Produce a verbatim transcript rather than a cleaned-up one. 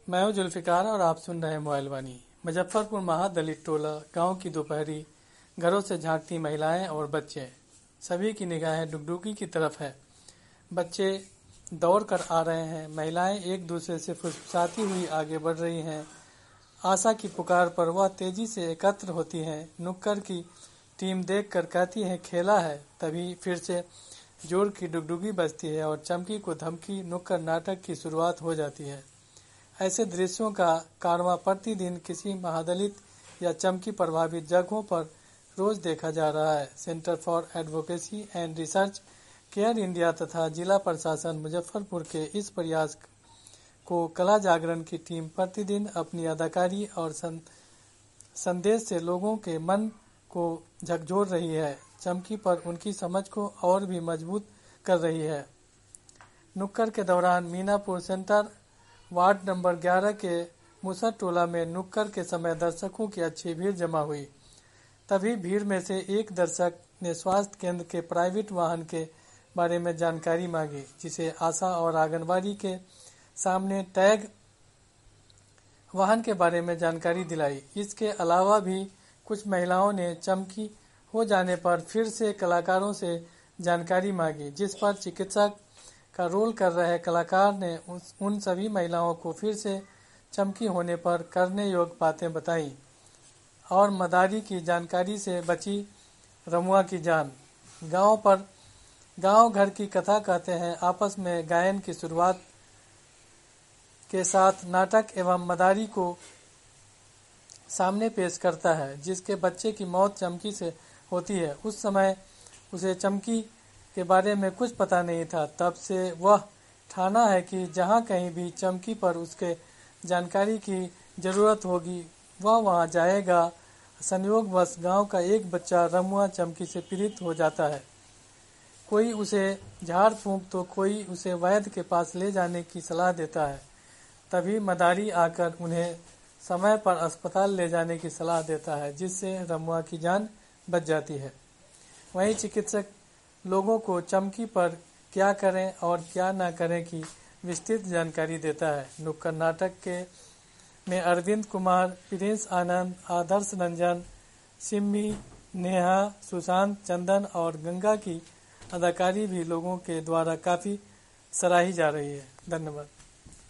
मैं हूं जुल्फिकार और आप सुन रहे हैं मोबाइल वाणी। मुजफ्फरपुर महादलित टोला गांव की दोपहरी, घरों से झांकती महिलाएं और बच्चे, सभी की निगाहें डुगडुगी की तरफ है। बच्चे दौड़ कर आ रहे हैं, महिलाएं एक दूसरे से फुसफुसाती हुई आगे बढ़ रही हैं। आशा की पुकार पर वह तेजी से एकत्र होती हैं। नुक्कड़ की टीम देखकर कहती है खेला है। तभी फिर से जोर की डुगडुगी बजती है और चमकी को धमकी नुक्कड़ नाटक की शुरुआत हो जाती है। ऐसे दृश्यों का कारवां प्रतिदिन किसी महादलित या चमकी प्रभावित जगहों पर रोज देखा जा रहा है। Centre for advocacy and research care India तथा जिला प्रशासन मुजफ्फरपुर के इस प्रयास को कला जागरण की टीम प्रतिदिन अपनी अदाकारी और सं, संदेश से लोगों के मन को झकझोर रही है। चमकी पर उनकी समझ को और भी मजबूत कर रही है। नुक्कड़ के दौरान मीनापुर सेंटर वार्ड नंबर ग्यारह के मुसर टोला में नुक्कड़ के समय दर्शकों की अच्छी भीड़ जमा हुई। तभी भीड़ में से एक दर्शक ने स्वास्थ्य केंद्र के प्राइवेट वाहन के बारे में जानकारी मांगी, जिसे आशा और आंगनबाड़ी के सामने टैग वाहन के बारे में जानकारी दिलाई। इसके अलावा भी कुछ महिलाओं ने चमकी हो जाने पर फिर से कलाकारों से जानकारी मांगी, जिस पर चिकित्सक का रोल कर रहे कलाकार ने उन सभी महिलाओं को फिर से चमकी होने पर करने योग्य बातें बताई और मदारी की जानकारी से बची रमुआ की जान। गांव पर गांव घर की कथा कहते हैं आपस में गायन की शुरुआत के साथ नाटक एवं मदारी को सामने पेश करता है, जिसके बच्चे की मौत चमकी से होती है। उस समय उसे चमकी के बारे में कुछ पता नहीं था। तब से वह ठाना है कि जहां कहीं भी चमकी पर उसके जानकारी की जरूरत होगी वह वहां जाएगा। संयोगवश गांव का एक बच्चा रमुआ चमकी से पीड़ित हो जाता है। कोई उसे झाड़ फूंक तो कोई उसे वैद्य के पास ले जाने की सलाह देता है। तभी मदारी आकर उन्हें समय पर अस्पताल ले जाने की सलाह देता है, जिससे रमुआ की जान बच जाती है। वहीं चिकित्सक लोगों को चमकी पर क्या करें और क्या न करें की विस्तृत जानकारी देता है। नुक्कड़ नाटक के में अरविंद कुमार, प्रिंस आनंद, आदर्श रंजन, सिम्मी, नेहा, सुशांत, चंदन और गंगा की अदाकारी भी लोगों के द्वारा काफी सराही जा रही है। धन्यवाद।